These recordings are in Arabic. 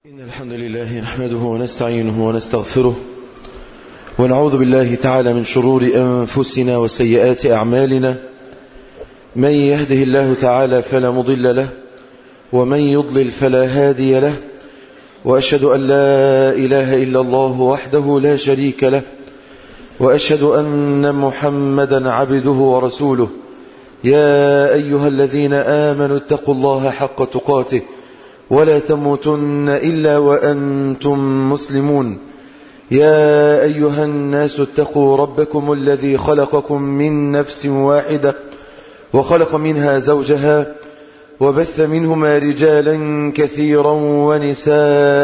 إن الحمد لله نحمده ونستعينه ونستغفره ونعوذ بالله تعالى من شرور أنفسنا وسيئات أعمالنا. من يهده الله تعالى فلا مضل له ومن يضلل فلا هادي له، وأشهد أن لا إله إلا الله وحده لا شريك له، وأشهد أن محمدا عبده ورسوله. يا أيها الذين آمنوا اتقوا الله حق تقاته ولا تموتن إلا وأنتم مسلمون. يا أيها الناس اتقوا ربكم الذي خلقكم من نفس واحدة وخلق منها زوجها وبث منهما رجالا كثيرا ونساء،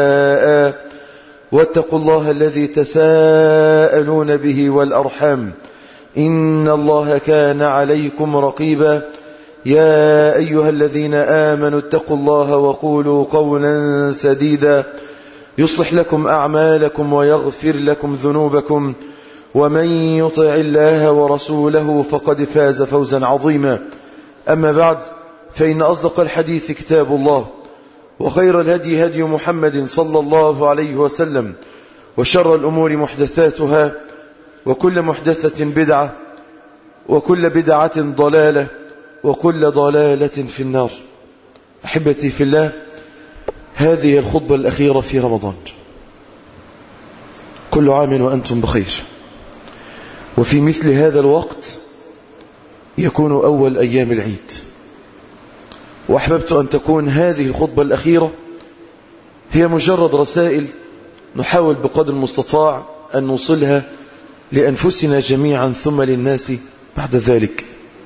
واتقوا الله الذي تساءلون به والأرحام إن الله كان عليكم رقيبا. يا أيها الذين آمنوا اتقوا الله وقولوا قولا سديدا يصلح لكم أعمالكم ويغفر لكم ذنوبكم، ومن يطع الله ورسوله فقد فاز فوزا عظيما. أما بعد، فإن أصدق الحديث كتاب الله، وخير الهدي هدي محمد صلى الله عليه وسلم، وشر الأمور محدثاتها، وكل محدثة بدعة، وكل بدعة ضلالة، وكل ضلالة في النار. أحبتي في الله، هذه الخطبة الأخيرة في رمضان. كل عام وأنتم بخير. وفي مثل هذا الوقت يكون أول أيام العيد، وأحببت أن تكون هذه الخطبة الأخيرة هي مجرد رسائل نحاول بقدر المستطاع أن نوصلها لأنفسنا جميعا ثم للناس بعد ذلك.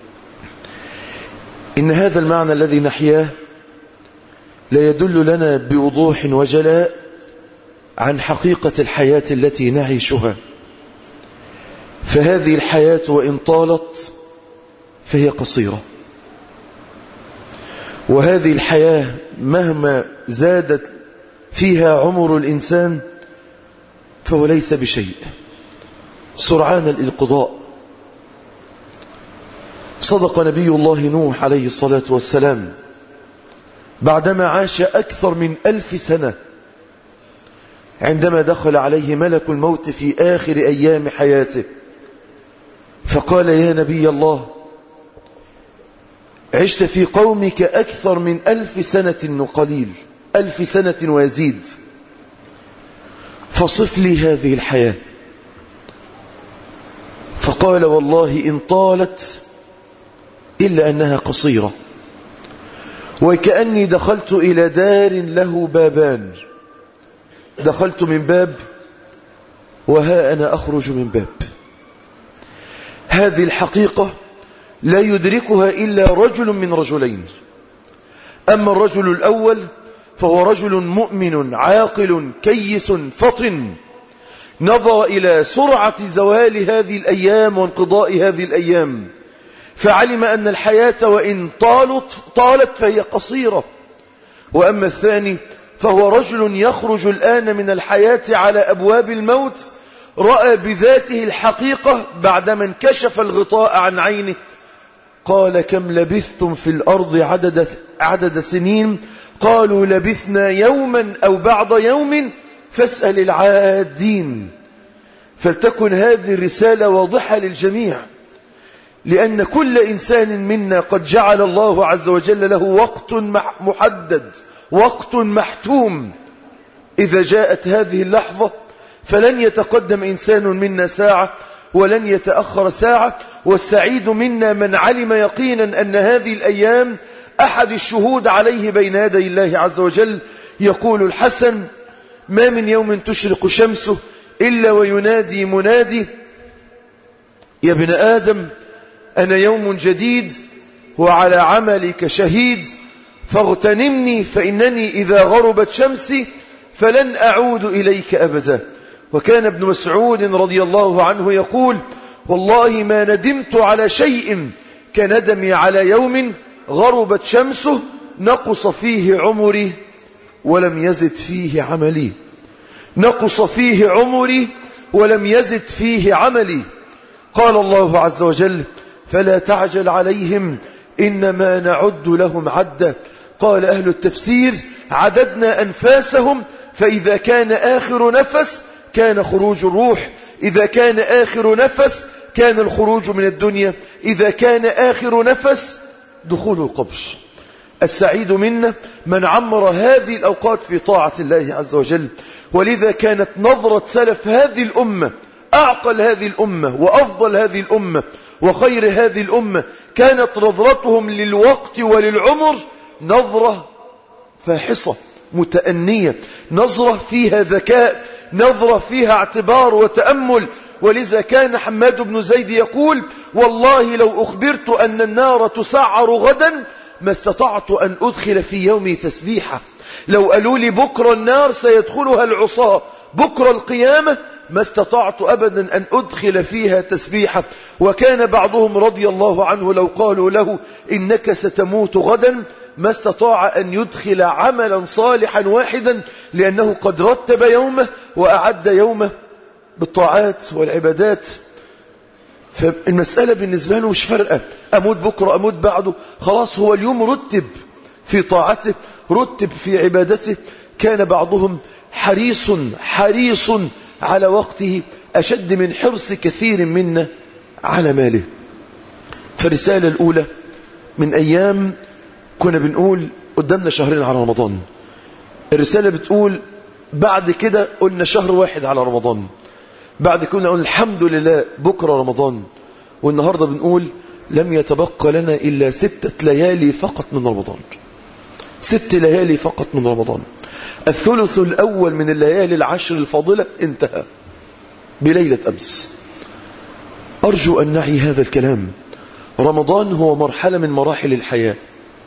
إن هذا المعنى الذي نحياه لا يدل لنا بوضوح وجلاء عن حقيقة الحياة التي نعيشها. فهذه الحياة وإن طالت فهي قصيرة، وهذه الحياة مهما زادت فيها عمر الإنسان فهو ليس بشيء، سرعان الانقضاء. صدق نبي الله نوح عليه الصلاة والسلام بعدما عاش أكثر من 1000 سنة، عندما دخل عليه ملك الموت في آخر أيام حياته فقال: يا نبي الله، عشت في قومك أكثر من 1000 سنة وقليل، 1000 سنة ويزيد، فصف لي هذه الحياة. فقال: والله إن طالت إلا أنها قصيرة، وكأني دخلت إلى دار له بابان، دخلت من باب وها أنا أخرج من باب. هذه الحقيقة لا يدركها إلا رجل من رجلين. أما الرجل الأول فهو رجل مؤمن عاقل كيس فطن، نظر إلى سرعة زوال هذه الأيام وانقضاء هذه الأيام، فعلم أن الحياة وإن طالت فهي قصيرة. وأما الثاني فهو رجل يخرج الآن من الحياة على أبواب الموت، رأى بذاته الحقيقة بعدما انكشف الغطاء عن عينه. قال: كم لبثتم في الأرض عدد سنين؟ قالوا: لبثنا يوما أو بعض يوم فاسأل العادين. فلتكن هذه الرسالة واضحة للجميع، لأن كل إنسان منا قد جعل الله عز وجل له وقت محدد، وقت محتوم. إذا جاءت هذه اللحظة فلن يتقدم إنسان منا ساعة ولن يتأخر ساعة. والسعيد منا من علم يقينا أن هذه الأيام أحد الشهود عليه بين يدي الله عز وجل. يقول الحسن: ما من يوم تشرق شمسه إلا وينادي منادي: يا ابن آدم، أنا يوم جديد وعلى عملك شهيد، فاغتنمني فإنني إذا غربت شمسي فلن أعود إليك أبدا. وكان ابن مسعود رضي الله عنه يقول: والله ما ندمت على شيء كندمي على يوم غربت شمسه نقص فيه عمري ولم يزد فيه عملي. نقص فيه عمري ولم يزد فيه عملي. قال الله عز وجل: فلا تعجل عليهم إنما نعد لهم عدا. قال أهل التفسير: عددنا أنفاسهم فإذا كان آخر نفس كان خروج الروح، إذا كان آخر نفس كان الخروج من الدنيا، إذا كان آخر نفس دخول القبر. السعيد منا من عمر هذه الأوقات في طاعة الله عز وجل. ولذا كانت نظرة سلف هذه الأمة، أعقل هذه الأمة وأفضل هذه الأمة وخير هذه الأمة، كانت نظرتهم للوقت وللعمر نظرة فاحصة متأنية، نظرة فيها ذكاء، نظرة فيها اعتبار وتأمل. ولذا كان حماد بن زيد يقول: والله لو أخبرت أن النار تسعر غدا ما استطعت أن أدخل في يومي تسبيحة. لو قالوا لي بكرة النار سيدخلها العصاة بكرة القيامة ما استطعت أبدا أن أدخل فيها تسبيحة. وكان بعضهم رضي الله عنه لو قالوا له إنك ستموت غدا ما استطاع أن يدخل عملا صالحا واحدا، لأنه قد رتب يومه وأعد يومه بالطاعات والعبادات. فالمسألة بالنسبة له مش فرقة، أموت بكرة أموت بعده، خلاص هو اليوم رتب في طاعته، رتب في عبادته. كان بعضهم حريص على وقته أشد من حرص كثير منا على ماله. فالرسالة الأولى من أيام كنا بنقول قدامنا شهرين على رمضان، الرسالة بتقول بعد كده قلنا شهر واحد على رمضان، بعد كده نقول الحمد لله بكرة رمضان، والنهاردة بنقول لم يتبقى لنا إلا 6 ليالي فقط من رمضان، 6 ليالي فقط من رمضان. الثلث الأول من الليالي العشر الفاضلة انتهى بليلة أمس. أرجو أن نعي هذا الكلام. رمضان هو مرحلة من مراحل الحياة،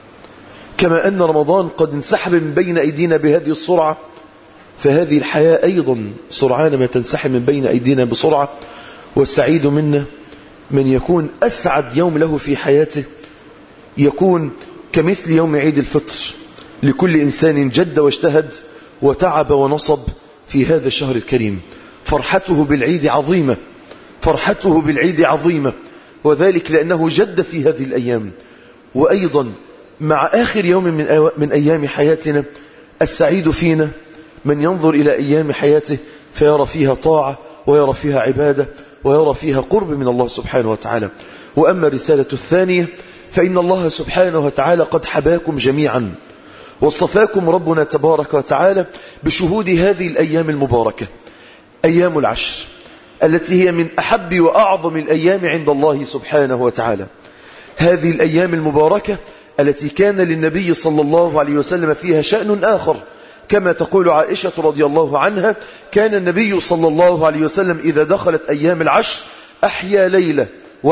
كما أن رمضان قد انسحب من بين أيدينا بهذه السرعة، فهذه الحياة أيضا سرعان ما تنسحب من بين أيدينا بسرعة. والسعيد منا من يكون أسعد يوم له في حياته يكون كمثل يوم عيد الفطر لكل إنسان جد واجتهد وتعب ونصب في هذا الشهر الكريم. فرحته بالعيد عظيمة، فرحته بالعيد عظيمة، وذلك لأنه جد في هذه الأيام. وأيضا مع آخر يوم من أيام حياتنا السعيد فينا من ينظر إلى أيام حياته فيرى فيها طاعة ويرى فيها عبادة ويرى فيها قرب من الله سبحانه وتعالى. وأما الرسالة الثانية فإن الله سبحانه وتعالى قد حباكم جميعا واصطفاكم ربنا تبارك وتعالى بشهود هذه الأيام المباركة، أيام العشر التي هي من أحب وأعظم الأيام عند الله سبحانه وتعالى. هذه الأيام المباركة التي كان للنبي صلى الله عليه وسلم فيها شأن آخر، كما تقول عائشة رضي الله عنها: كان النبي صلى الله عليه وسلم إذا دخلت أيام العشر أحيا ليلة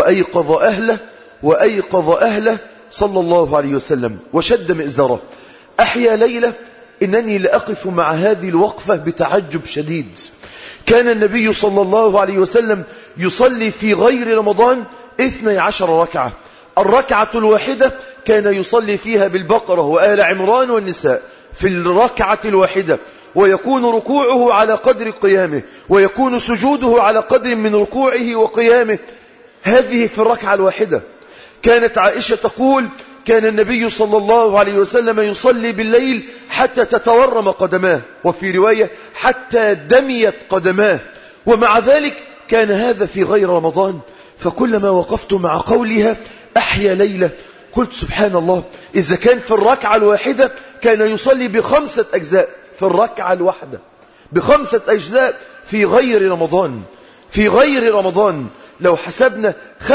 وأيقظ أهله صلى الله عليه وسلم وشد مئزره. أحيا ليلة، إنني لأقف مع هذه الوقفة بتعجب شديد. كان النبي صلى الله عليه وسلم يصلي في غير رمضان 12 ركعة، الركعة الواحدة كان يصلي فيها بالبقرة وآل عمران والنساء في الركعة الواحدة، ويكون ركوعه على قدر قيامه ويكون سجوده على قدر من ركوعه وقيامه، هذه في الركعة الواحدة. كانت عائشة تقول: كان النبي صلى الله عليه وسلم يصلي بالليل حتى تتورم قدماه، وفي رواية حتى دميت قدماه، ومع ذلك كان هذا في غير رمضان. فكلما وقفت مع قولها أحيا ليلة قلت سبحان الله، إذا كان في الركعة الواحدة كان يصلي ب5 أجزاء في الركعة الواحدة، ب5 أجزاء في غير رمضان. في غير رمضان لو حسبنا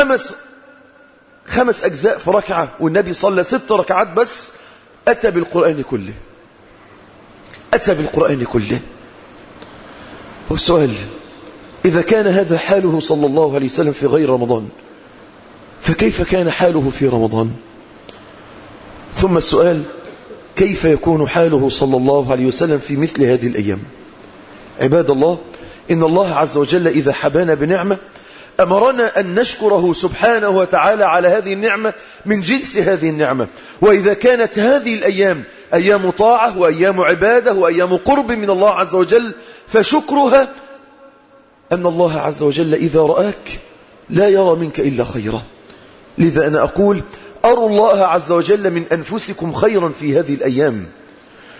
5 أجزاء في ركعة والنبي صلى 6 ركعات بس، أتى بالقرآن كله، أتى بالقرآن كله. والسؤال: إذا كان هذا حاله صلى الله عليه وسلم في غير رمضان فكيف كان حاله في رمضان؟ ثم السؤال: كيف يكون حاله صلى الله عليه وسلم في مثل هذه الأيام؟ عباد الله، إن الله عز وجل إذا حبانا بنعمة أمرنا أن نشكره سبحانه وتعالى على هذه النعمة من جنس هذه النعمة. وإذا كانت هذه الأيام أيام طاعة وأيام عبادة وأيام قرب من الله عز وجل فشكرها أن الله عز وجل إذا رآك لا يرى منك إلا خيرا. لذا أنا أقول: أروا الله عز وجل من أنفسكم خيرا في هذه الأيام،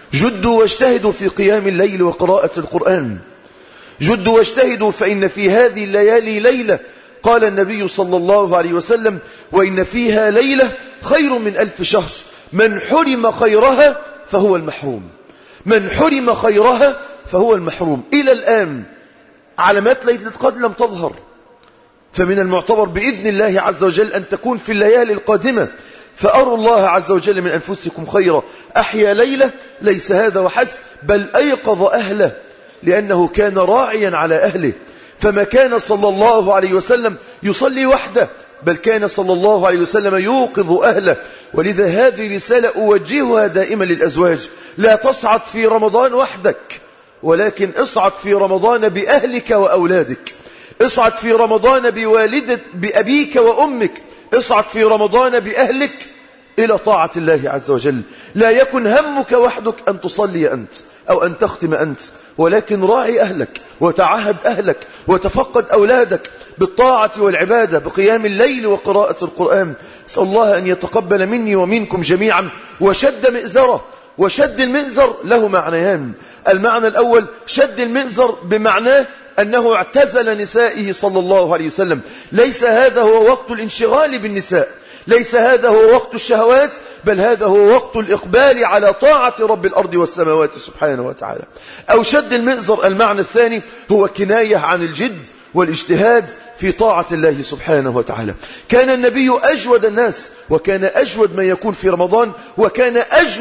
جدوا واجتهدوا في قيام الليل وقراءة القرآن. جدوا واجتهدوا فإن في هذه الليالي ليلة قال النبي صلى الله عليه وسلم وإن فيها ليلة خير من 1000 شهر، من حرم خيرها فهو المحروم. من حرم خيرها فهو المحروم. إلى الآن علامات ليلة القدر لم تظهر، فمن المعتبر بإذن الله عز وجل أن تكون في الليالي القادمة. فأروا الله عز وجل من أنفسكم خيرا. أحيا ليلة ليس هذا وحسب، بل أيقظ أهله، لأنه كان راعيا على أهله. فما كان صلى الله عليه وسلم يصلي وحده، بل كان صلى الله عليه وسلم يوقظ أهله. ولذا هذه رسالة أوجهها دائما للأزواج: لا تصعد في رمضان وحدك، ولكن اصعد في رمضان بأهلك وأولادك. اصعد في رمضان بأبيك وأمك. اصعد في رمضان بأهلك إلى طاعة الله عز وجل. لا يكن همك وحدك أن تصلي أنت أو أن تختم أنت، ولكن راعي أهلك وتعهد أهلك وتفقد أولادك بالطاعة والعبادة بقيام الليل وقراءة القرآن. أسأل الله أن يتقبل مني ومنكم جميعا. وشد مئزره. وشد المئزر له معنيان. المعنى الأول شد المئزر بمعناه أنه اعتزل نسائه صلى الله عليه وسلم. ليس هذا هو وقت الانشغال بالنساء، ليس هذا هو وقت الشهوات، بل هذا هو وقت الإقبال على طاعة رب الأرض والسماوات سبحانه وتعالى. أو شد المئزر المعنى الثاني هو كناية عن الجد والاجتهاد في طاعة الله سبحانه وتعالى. كان النبي أجود الناس، وكان أجود ما يكون في رمضان، وكان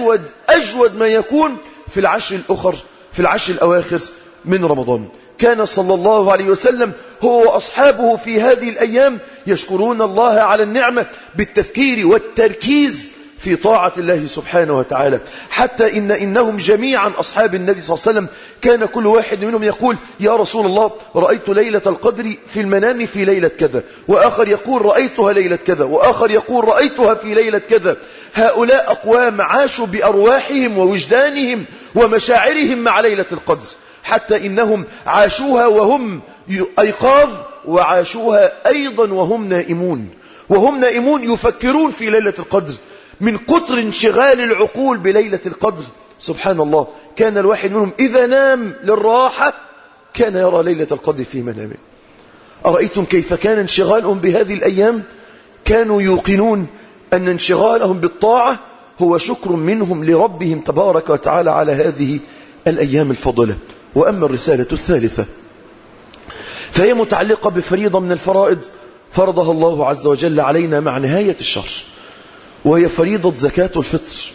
أجود ما يكون في العشر الأواخر من رمضان. كان صلى الله عليه وسلم هو وأصحابه في هذه الأيام يشكرون الله على النعمة بالتفكير والتركيز في طاعة الله سبحانه وتعالى، حتى إنهم جميعا أصحاب النبي صلى الله عليه وسلم كان كل واحد منهم يقول: يا رسول الله، رأيت ليلة القدر في المنام في ليلة كذا، وآخر يقول رأيتها ليلة كذا، وآخر يقول رأيتها في ليلة كذا. هؤلاء أقوام عاشوا بأرواحهم ووجدانهم ومشاعرهم مع ليلة القدر، حتى إنهم عاشوها وهم أيقاظ، وعاشوها أيضا وهم نائمون يفكرون في ليلة القدر من كتر انشغال العقول بليلة القدر. سبحان الله، كان الواحد منهم إذا نام للراحة كان يرى ليلة القدر في منامه. أرأيتم كيف كان انشغالهم بهذه الأيام؟ كانوا يوقنون أن انشغالهم بالطاعة هو شكر منهم لربهم تبارك وتعالى على هذه الأيام الفضلة. وأما الرسالة الثالثة فهي متعلقة بفريضة من الفرائض فرضها الله عز وجل علينا مع نهاية الشهر، وهي فريضة زكاة الفطر.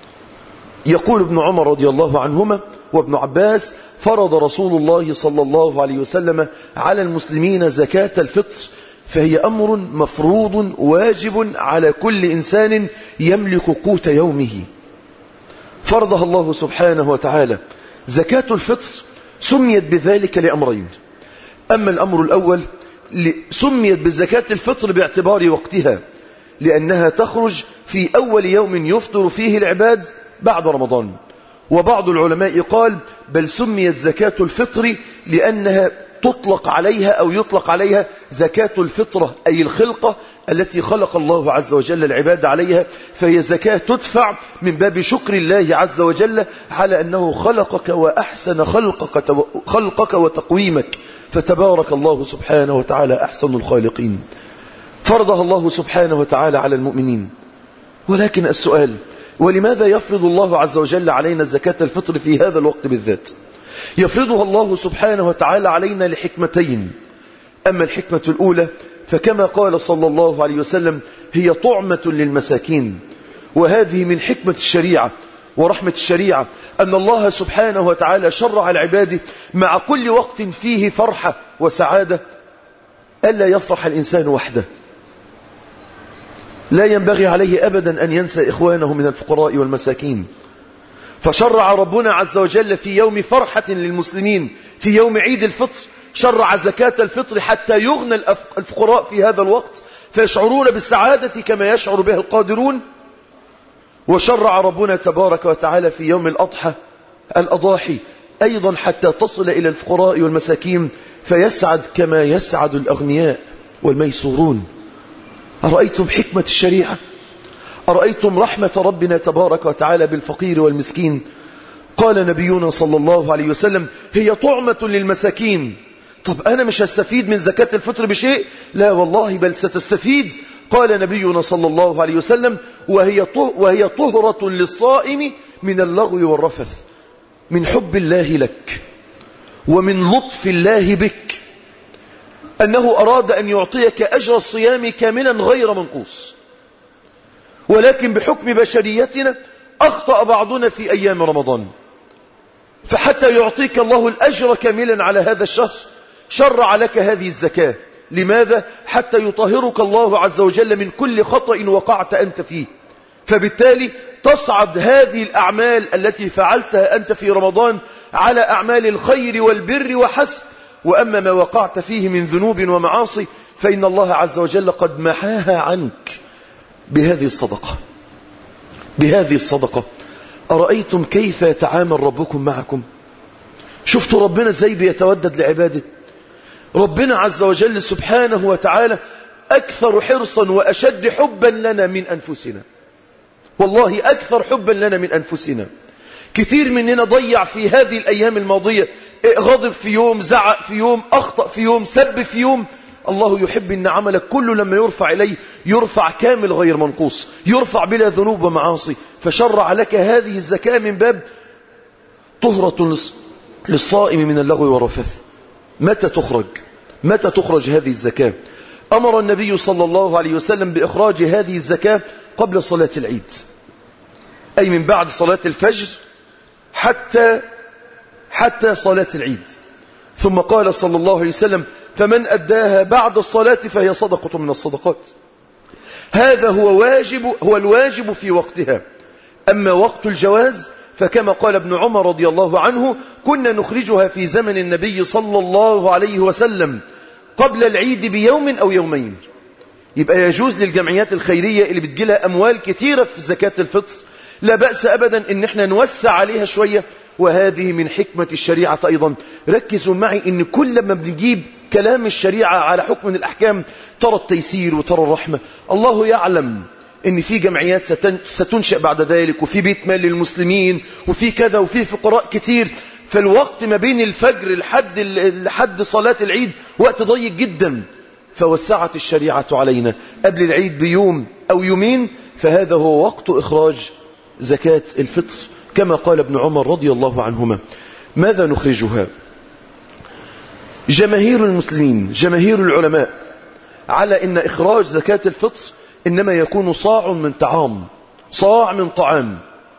يقول ابن عمر رضي الله عنهما وابن عباس: فرض رسول الله صلى الله عليه وسلم على المسلمين زكاة الفطر، فهي أمر مفروض واجب على كل إنسان يملك قوت يومه. فرضها الله سبحانه وتعالى. زكاة الفطر سميت بذلك لأمرين. أما الأمر الأول سميت بزكاة الفطر باعتبار وقتها، لأنها تخرج في أول يوم يفطر فيه العباد بعد رمضان. وبعض العلماء قال بل سميت زكاة الفطر لأنها تطلق عليها زكاة الفطرة، أي الخلقة التي خلق الله عز وجل العباد عليها، فهي زكاة تدفع من باب شكر الله عز وجل على أنه خلقك وأحسن خلقك وتقويمك، فتبارك الله سبحانه وتعالى أحسن الخالقين. فرضها الله سبحانه وتعالى على المؤمنين. ولكن السؤال: ولماذا يفرض الله عز وجل علينا زكاة الفطر في هذا الوقت بالذات؟ يفرضها الله سبحانه وتعالى علينا لحكمتين. أما الحكمة الأولى فكما قال صلى الله عليه وسلم: هي طعمة للمساكين. وهذه من حكمة الشريعة ورحمة الشريعة أن الله سبحانه وتعالى شرع العباد مع كل وقت فيه فرحة وسعادة ألا يفرح الإنسان وحده. لا ينبغي عليه أبدا أن ينسى إخوانه من الفقراء والمساكين. فشرع ربنا عز وجل في يوم فرحة للمسلمين، في يوم عيد الفطر، شرع زكاة الفطر حتى يغنى الفقراء في هذا الوقت فيشعرون بالسعادة كما يشعر بها القادرون. وشرع ربنا تبارك وتعالى في يوم الأضاحي أيضا حتى تصل إلى الفقراء والمساكين فيسعد كما يسعد الأغنياء والميسورون. أرأيتم حكمة الشريعة؟ أرأيتم رحمة ربنا تبارك وتعالى بالفقير والمسكين؟ قال نبينا صلى الله عليه وسلم هي طعمة للمساكين. طب أنا مش هستفيد من زكاة الفطر بشيء؟ لا والله، بل ستستفيد. قال نبينا صلى الله عليه وسلم وهي طهرة للصائم من اللغو والرفث، من حب الله لك ومن لطف الله بك، أنه أراد أن يعطيك أجر الصيام كاملا غير منقوص، ولكن بحكم بشريتنا أخطأ بعضنا في أيام رمضان، فحتى يعطيك الله الأجر كاملا على هذا الشهر شرع لك هذه الزكاة. لماذا؟ حتى يطهرك الله عز وجل من كل خطأ وقعت أنت فيه، فبالتالي تصعد هذه الأعمال التي فعلتها أنت في رمضان على أعمال الخير والبر وحسب. وأما ما وقعت فيه من ذنوب ومعاصي فإن الله عز وجل قد محاها عنك بهذه الصدقة. بهذه الصدقة أرأيتم كيف يتعامل ربكم معكم؟ شفتوا ربنا ازاي بيتودد لعباده؟ ربنا عز وجل سبحانه وتعالى أكثر حرصا وأشد حبا لنا من أنفسنا، والله أكثر حبا لنا من أنفسنا. كثير مننا ضيع في هذه الأيام الماضية، غضب في يوم، زعق في يوم، أخطأ في يوم، سب في يوم. الله يحب أن عملك كله لما يرفع إليه يرفع كامل غير منقوص، يرفع بلا ذنوب ومعاصي. فشرع لك هذه الزكاة من باب طهرة للصائم من اللغو والرفث. متى تخرج؟ متى تخرج هذه الزكاة؟ أمر النبي صلى الله عليه وسلم بإخراج هذه الزكاة قبل صلاة العيد، أي من بعد صلاة الفجر حتى صلاة العيد. ثم قال صلى الله عليه وسلم فمن أداها بعد الصلاة فهي صدقة من الصدقات. هذا هو الواجب في وقتها. أما وقت الجواز فكما قال ابن عمر رضي الله عنه كنا نخرجها في زمن النبي صلى الله عليه وسلم قبل العيد بيوم أو يومين. يبقى يجوز للجمعيات الخيرية اللي بتجيلها أموال كثيرة في زكاة الفطر، لا بأس أبدا إن احنا نوسع عليها شوية، وهذه من حكمة الشريعة أيضا. ركزوا معي إن كل ما بنجيب كلام الشريعة على حكم من الأحكام ترى التيسير وترى الرحمة. الله يعلم إن في جمعيات ستنشأ بعد ذلك، وفي بيت مال للمسلمين، وفي كذا، وفي فقراء كتير. فالوقت ما بين الفجر لحد صلاة العيد وقت ضيق جدا، فوسعت الشريعة علينا قبل العيد بيوم أو يومين، فهذا هو وقت إخراج زكاة الفطر كما قال ابن عمر رضي الله عنهما. ماذا نخرجها؟ جماهير المسلمين، جماهير العلماء على إن إخراج زكاة الفطر إنما يكون صاع من طعام، صاع من طعام،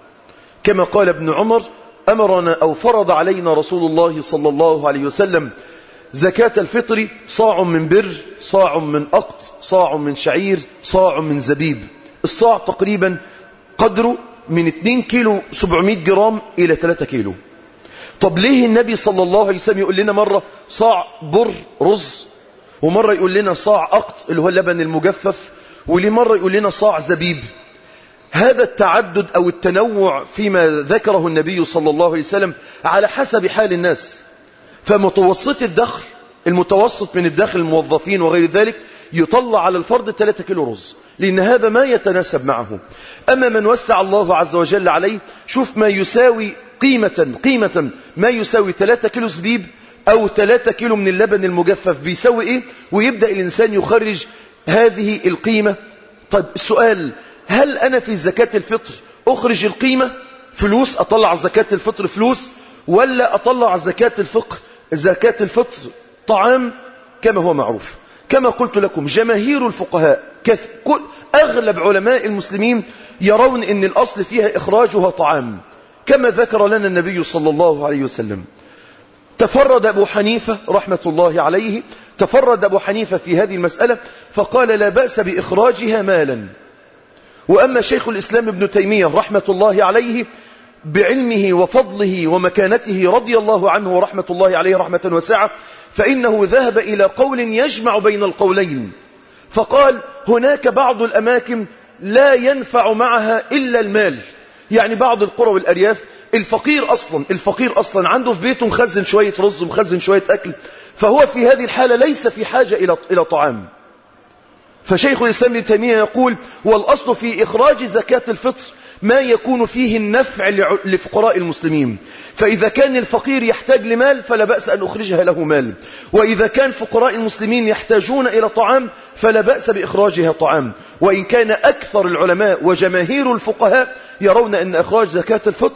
كما قال ابن عمر أمرنا أو فرض علينا رسول الله صلى الله عليه وسلم زكاة الفطر صاع من بر، صاع من أقط، صاع من شعير، صاع من زبيب. الصاع تقريبا قدره من 2 كيلو 700 جرام إلى 3 كيلو. طب ليه النبي صلى الله عليه وسلم يقول لنا مرة صاع بر رز، ومرة يقول لنا صاع أقط اللي هو اللبن المجفف، وليه مرة يقول لنا صاع زبيب؟ هذا التعدد أو التنوع فيما ذكره النبي صلى الله عليه وسلم على حسب حال الناس. فمتوسط الدخل، المتوسط من الدخل الموظفين وغير ذلك، يطلع على الفرد 3 كيلو رز، لأن هذا ما يتناسب معه. أما من وسع الله عز وجل عليه، شوف ما يساوي قيمة ما يساوي 3 كيلو زبيب أو 3 كيلو من اللبن المجفف بيساوي إيه، ويبدأ الإنسان يخرج هذه القيمة. طيب السؤال، هل أنا في زكاة الفطر أخرج القيمة فلوس، أطلع زكاة الفطر فلوس، ولا أطلع زكاة الفطر طعام كما هو معروف؟ كما قلت لكم جماهير الفقهاء أغلب علماء المسلمين يرون أن الأصل فيها إخراجها طعام كما ذكر لنا النبي صلى الله عليه وسلم. تفرد أبو حنيفة رحمة الله عليه، تفرد أبو حنيفة في هذه المسألة فقال لا بأس بإخراجها مالا. وأما شيخ الإسلام ابن تيمية رحمة الله عليه بعلمه وفضله ومكانته رضي الله عنه ورحمة الله عليه رحمة واسعة، فإنه ذهب إلى قول يجمع بين القولين، فقال هناك بعض الأماكن لا ينفع معها إلا المال. يعني بعض القرى والأرياف الفقير أصلا عنده في بيته مخزن شوية رز ومخزن شوية أكل، فهو في هذه الحالة ليس في حاجة إلى طعام. فشيخ الإسلام ابن تيمية يقول والأصل في إخراج زكاة الفطر ما يكون فيه النفع لفقراء المسلمين. فإذا كان الفقير يحتاج لمال فلا بأس أن أخرجها له مال، وإذا كان فقراء المسلمين يحتاجون إلى طعام فلا بأس بإخراجها طعام. وإن كان أكثر العلماء وجماهير الفقهاء يرون أن إخراج زكاة الفطر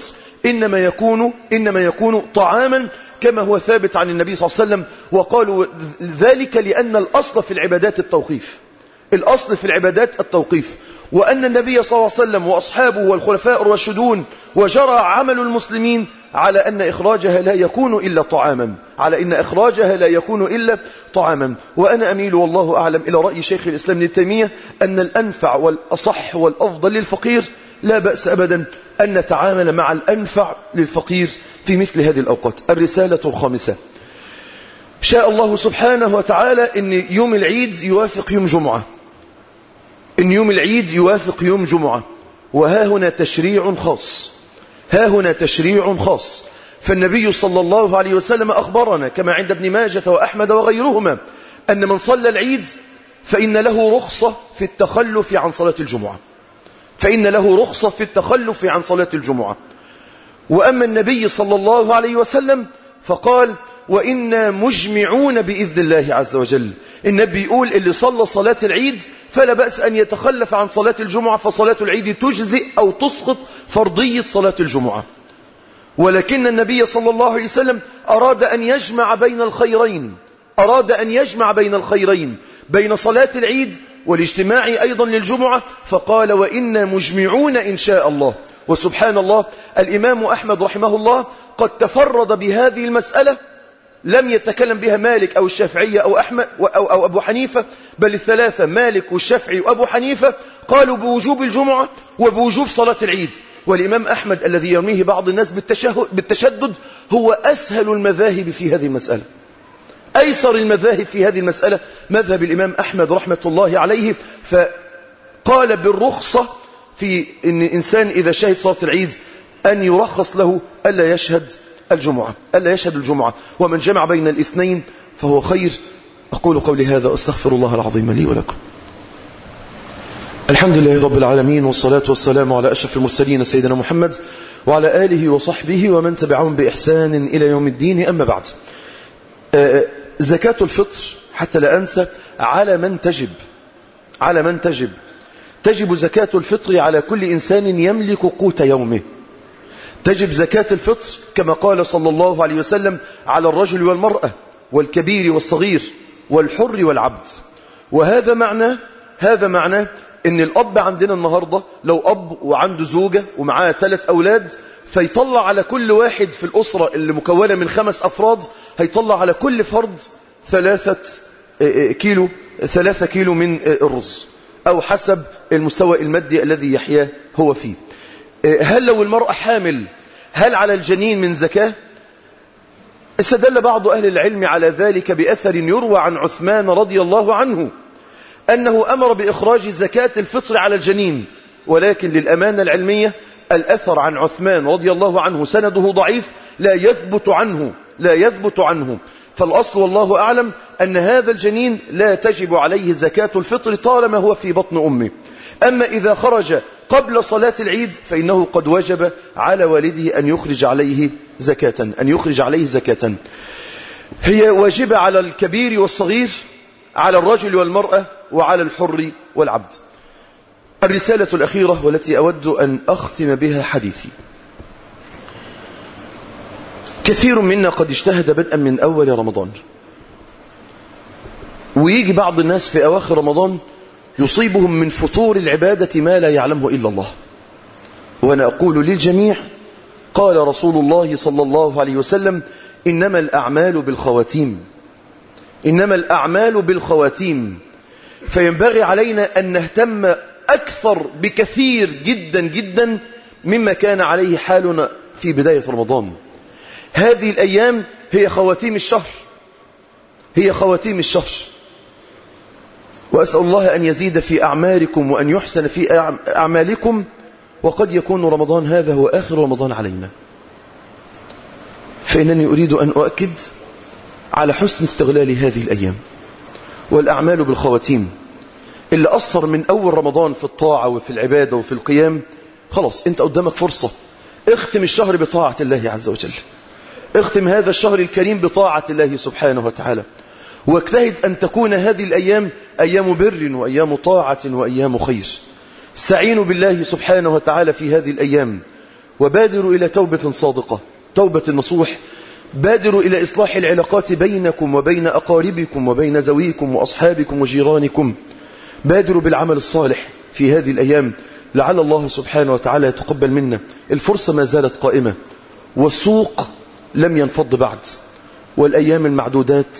إنما يكون طعاما، كما هو ثابت عن النبي صلى الله عليه وسلم. وقالوا ذلك لأن الأصل في العبادات التوقيف، الأصل في العبادات التوقيف، وأن النبي صلى الله عليه وسلم وأصحابه والخلفاء الراشدون وجرى عمل المسلمين على أن إخراجها لا يكون إلا طعاما، على أن إخراجها لا يكون إلا طعاما. وأنا أميل والله أعلم إلى رأي شيخ الإسلام ابن تيمية أن الأنفع والأصح والأفضل للفقير لا بأس أبدا أن نتعامل مع الأنفع للفقير في مثل هذه الأوقات. الرسالة الخامسة: شاء الله سبحانه وتعالى أن يوم العيد يوافق يوم جمعة، إن يوم العيد يوافق يوم جمعة، وها هنا تشريع خاص، ها هنا تشريع خاص. فالنبي صلى الله عليه وسلم أخبرنا كما عند ابن ماجة وأحمد وغيرهما أن من صلى العيد فإن له رخصة في التخلف عن صلاة الجمعة، فإن له رخصة في التخلف عن صلاة الجمعة. وأما النبي صلى الله عليه وسلم فقال: وإنا مجمعون بإذن الله عز وجل. النبي يقول اللي صلى صلاة العيد فلا بأس أن يتخلف عن صلاة الجمعة، فصلاة العيد تجزئ أو تسقط فرضية صلاة الجمعة. ولكن النبي صلى الله عليه وسلم أراد أن يجمع بين الخيرين، أراد أن يجمع بين الخيرين، بين صلاة العيد والاجتماع أيضا للجمعة، فقال: وإنا مجمعون إن شاء الله. وسبحان الله، الإمام أحمد رحمه الله قد تفرد بهذه المسألة، لم يتكلم بها مالك أو الشافعية أو أحمد أو أبو حنيفة، بل الثلاثة مالك والشافعي وأبو حنيفة قالوا بوجوب الجمعة وبوجوب صلاة العيد. والإمام أحمد الذي يرميه بعض الناس بالتشدد هو أسهل المذاهب في هذه المسألة، أيسر المذاهب في هذه المسألة مذهب الإمام أحمد رحمة الله عليه. فقال بالرخصة في أن الإنسان إذا شهد صلاة العيد أن يرخص له ألا يشهد الجمعة، ألا يشهد الجمعة، ومن جمع بين الاثنين فهو خير. أقول قولي هذا أستغفر الله العظيم لي ولكم. الحمد لله رب العالمين، والصلاة والسلام على أشرف المرسلين سيدنا محمد وعلى آله وصحبه ومن تبعهم بإحسان إلى يوم الدين. أما بعد، زكاة الفطر حتى لا أنسى على من تجب زكاة الفطر على كل إنسان يملك قوت يومه. تجب زكاة الفطر كما قال صلى الله عليه وسلم على الرجل والمرأة والكبير والصغير والحر والعبد. وهذا معناه ان الأب عندنا النهاردة لو أب وعنده زوجة ومعاه 3 أولاد، فيطلع على كل واحد في الأسرة اللي مكونة من 5 أفراد هيطلع على كل فرد 3 كيلو من الرز، أو حسب المستوى المادي الذي يحياه هو فيه. هل لو المرأة حامل هل على الجنين من زكاة؟ استدل بعض أهل العلم على ذلك بأثر يروى عن عثمان رضي الله عنه أنه أمر بإخراج زكاة الفطر على الجنين، ولكن للأمانة العلمية الأثر عن عثمان رضي الله عنه سنده ضعيف لا يثبت عنه. فالأصل والله أعلم أن هذا الجنين لا تجب عليه زكاة الفطر طالما هو في بطن أمه. أما إذا خرج قبل صلاة العيد فإنه قد وجب على والده أن يخرج عليه زكاة، هي واجبة على الكبير والصغير، على الرجل والمرأة، وعلى الحر والعبد. الرسالة الأخيرة والتي أود أن أختم بها حديثي: كثير منا قد اجتهد بدءا من أول رمضان، ويجي بعض الناس في أواخر رمضان يصيبهم من فطور العبادة ما لا يعلمه إلا الله. وأنا أقول للجميع: قال رسول الله صلى الله عليه وسلم: إنما الأعمال بالخواتيم. فينبغي علينا أن نهتم أكثر بكثير جدا جدا مما كان عليه حالنا في بداية رمضان. هذه الأيام هي خواتيم الشهر، وأسأل الله أن يزيد في أعمالكم وأن يحسن في أعمالكم، وقد يكون رمضان هذا هو آخر رمضان علينا. فإنني أريد أن أؤكد على حسن استغلال هذه الأيام والأعمال بالخواتيم. اللي أثر من أول رمضان في الطاعة وفي العبادة وفي القيام خلاص أنت قدامك فرصة، اختم الشهر بطاعة الله عز وجل، اختم هذا الشهر الكريم بطاعة الله سبحانه وتعالى، واجتهد أن تكون هذه الأيام أيام بر وأيام طاعة وأيام خير. استعينوا بالله سبحانه وتعالى في هذه الأيام، وبادروا إلى توبة صادقة، توبة النصوح. بادروا إلى إصلاح العلاقات بينكم وبين أقاربكم وبين زويكم وأصحابكم وجيرانكم. بادروا بالعمل الصالح في هذه الأيام لعل الله سبحانه وتعالى يتقبل منا. الفرصة ما زالت قائمة، والسوق لم ينفض بعد، والأيام المعدودات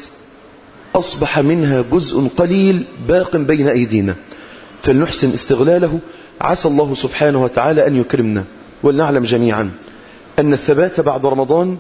أصبح منها جزء قليل باق بين أيدينا، فلنحسن استغلاله. عسى الله سبحانه وتعالى أن يكرمنا. ولنعلم جميعا أن الثبات بعد رمضان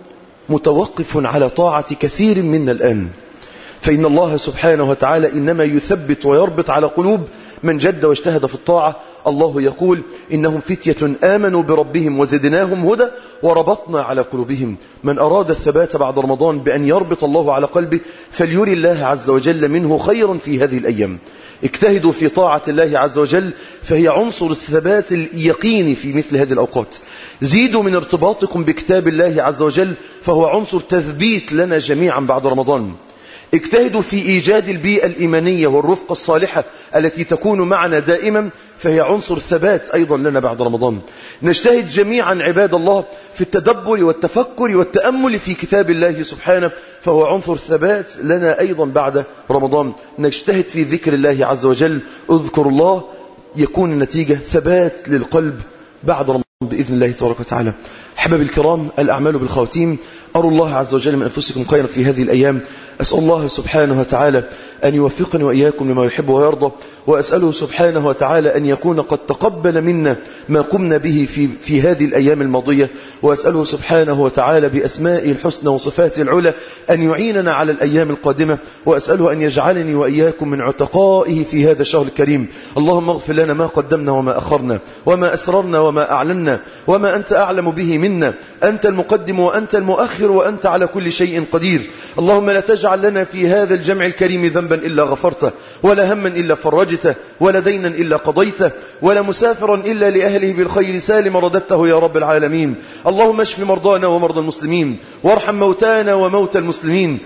متوقف على طاعة كثير منا الآن، فإن الله سبحانه وتعالى إنما يثبت ويربط على قلوب من جد واجتهد في الطاعة. الله يقول إنهم فتية آمنوا بربهم وزدناهم هدى وربطنا على قلوبهم. من أراد الثبات بعد رمضان بأن يربط الله على قلبه فليري الله عز وجل منه خيرا في هذه الأيام. اجتهدوا في طاعة الله عز وجل، فهي عنصر الثبات اليقيني في مثل هذه الأوقات. زيدوا من ارتباطكم بكتاب الله عز وجل، فهو عنصر تثبيت لنا جميعا بعد رمضان. اجتهدوا في إيجاد البيئة الإيمانية والرفقة الصالحة التي تكون معنا دائما، فهي عنصر ثبات أيضا لنا بعد رمضان. نجتهد جميعا عباد الله في التدبر والتفكر والتأمل في كتاب الله سبحانه، فهو عنصر ثبات لنا أيضا بعد رمضان. نجتهد في ذكر الله عز وجل، اذكر الله، يكون النتيجة ثبات للقلب بعد رمضان بإذن الله تبارك وتعالى. أحبابي الكرام، الأعمال بالخواتيم. أروا الله عز وجل من أنفسكم خيرا في هذه الأيام. أسأل الله سبحانه وتعالى أن يوفقني وإياكم لما يحب ويرضى، وأسأله سبحانه وتعالى أن يكون قد تقبل منا ما قمنا به في هذه الأيام الماضية، وأسأله سبحانه وتعالى بأسمائه الحسنى وصفاته العلى أن يعيننا على الأيام القادمة، وأسأله أن يجعلني وإياكم من عتقائه في هذا الشهر الكريم. اللهم اغفر لنا ما قدمنا وما أخرنا وما أسررنا وما أعلنا وما أنت أعلم به منا. أنت المقدم وأنت المؤخر وأنت على كل شيء قدير. اللهم لا تجعل لنا في هذا الجمع الكريم ذنبا إلا غفرته، ولا هما إلا فرجته، ولا دينا إلا قضيته، ولا مسافرا إلا لأهله بالخير سالم رددته يا رب العالمين. اللهم اشف مرضانا ومرضى المسلمين، وارحم موتانا وموتى المسلمين.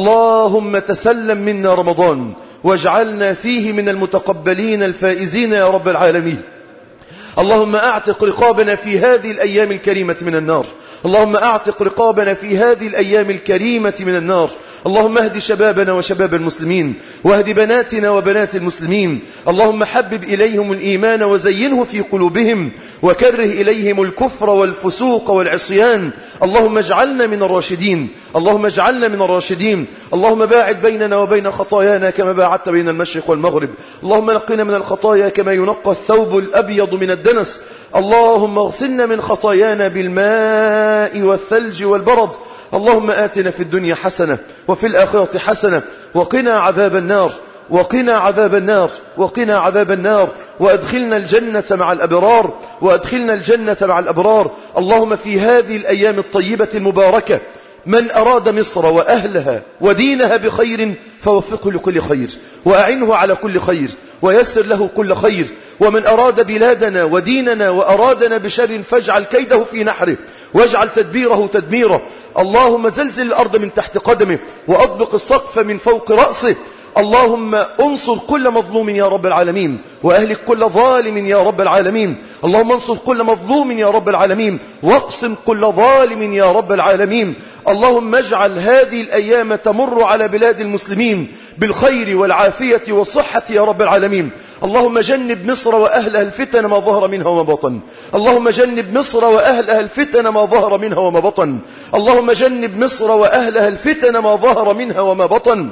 اللهم تسلم منا رمضان، واجعلنا فيه من المتقبلين الفائزين يا رب العالمين. اللهم أعتق رقابنا في هذه الأيام الكريمة من النار. اللهم أعتق رقابنا في هذه الأيام الكريمة من النار. اللهم اهد شبابنا وشباب المسلمين، واهد بناتنا وبنات المسلمين. اللهم حبب إليهم الإيمان وزينه في قلوبهم، وكره إليهم الكفر والفسوق والعصيان. اللهم اجعلنا من الراشدين. اللهم اجعلنا من الراشدين. اللهم باعد بيننا وبين خطايانا كما باعدت بين المشرق والمغرب. اللهم نقنا من الخطايا كما ينقى الثوب الأبيض من الدنس. اللهم اغسلنا من خطايانا بالماء والثلج والبرد. اللهم آتنا في الدنيا حسنة وفي الآخرة حسنة وقنا عذاب النار، وقنا عذاب النار، وقنا عذاب النار، وأدخلنا الجنة مع الأبرار، وأدخلنا الجنة مع الأبرار. اللهم في هذه الأيام الطيبة المباركة من أراد مصر وأهلها ودينها بخير فوفقه لكل خير، وأعنه على كل خير، ويسر له كل خير. ومن أراد بلادنا وديننا وأرادنا بشر فاجعل كيده في نحره، واجعل تدبيره تدميره. اللهم زلزل الأرض من تحت قدمه، وأطبق السقف من فوق رأسه. اللهم انصر كل مظلوم يا رب العالمين، وأهلك كل ظالم يا رب العالمين. اللهم انصر كل مظلوم يا رب العالمين، واقسم كل ظالم يا رب العالمين. اللهم اجعل هذه الأيام تمر على بلاد المسلمين بالخير والعافية والصحة يا رب العالمين. اللهم جنب مصر وأهلها الفتن ما ظهر منها وما بطن. اللهم جنب مصر وأهلها الفتن ما ظهر منها وما بطن. اللهم جنب مصر وأهلها الفتن ما ظهر منها وما بطن.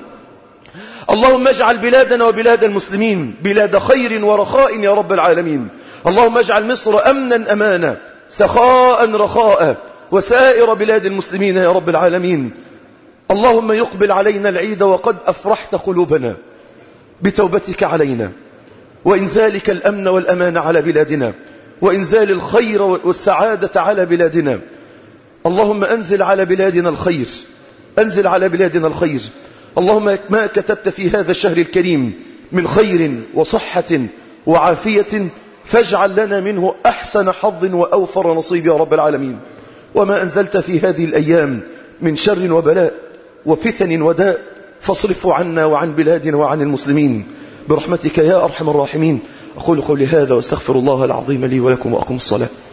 اللهم اجعل بلادنا وبلاد المسلمين بلاد خير ورخاء يا رب العالمين. اللهم اجعل مصر أمنا أمانا، سخاء رخاء، وسائر بلاد المسلمين يا رب العالمين. اللهم يقبل علينا العيد وقد أفرحت قلوبنا بتوبتك علينا، وإنزالك الأمن والأمان على بلادنا، وإنزال الخير والسعادة على بلادنا. اللهم أنزل على بلادنا الخير، أنزل على بلادنا الخير. اللهم ما كتبت في هذا الشهر الكريم من خير وصحة وعافية فاجعل لنا منه أحسن حظ وأوفر نصيب يا رب العالمين. وما أنزلت في هذه الأيام من شر وبلاء وفتن وداء فاصرفه عنا وعن بلادنا وعن المسلمين برحمتك يا أرحم الراحمين. أقول قولي هذا واستغفر الله العظيم لي ولكم وأقم الصلاة.